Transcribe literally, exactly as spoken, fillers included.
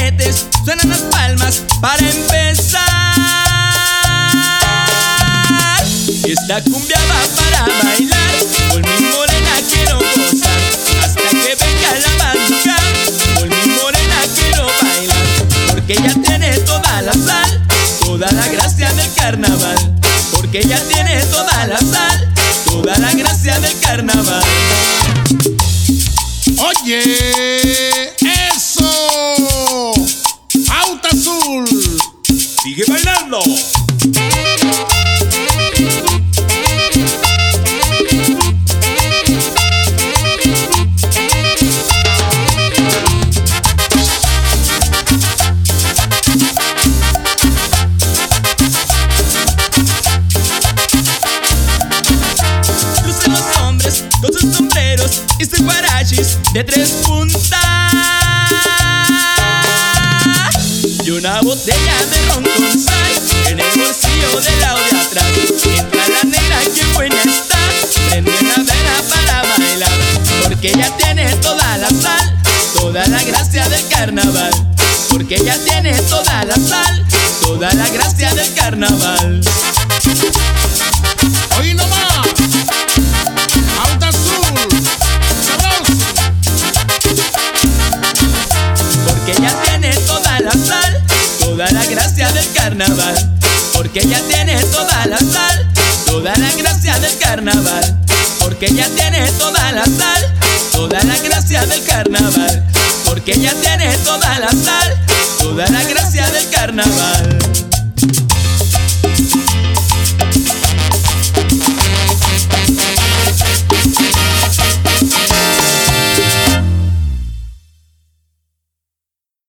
juguetes, suenan las palmas para empezar. Esta cumbia va para bailar, con mi morena quiero gozar, hasta que venga la madrugada. Con mi morena quiero bailar, porque ella tiene toda la sal, toda la gracia del carnaval. Porque ella tiene toda la sal, toda la gracia del carnaval. Oye, eso, Pauta Azul, sigue bailando. Lucen los hombres con sus sombreros y sus guarachis de tres puntas, y una botella de ron con sal en el bolsillo del lado de atrás. Entra la negra que buena está, prende una vela para bailar, porque ella tiene toda la sal, toda la gracia del carnaval. Porque ella tiene toda la sal, toda la gracia del carnaval. hoy nomás, Pauta Azul, sabroso. Porque ella tiene toda la sal, toda la gracia del carnaval. Porque ella tiene toda la sal, toda la gracia del carnaval. Porque ella tiene toda la sal, toda la gracia del carnaval. Porque ella tiene toda la sal, toda la gracia del carnaval.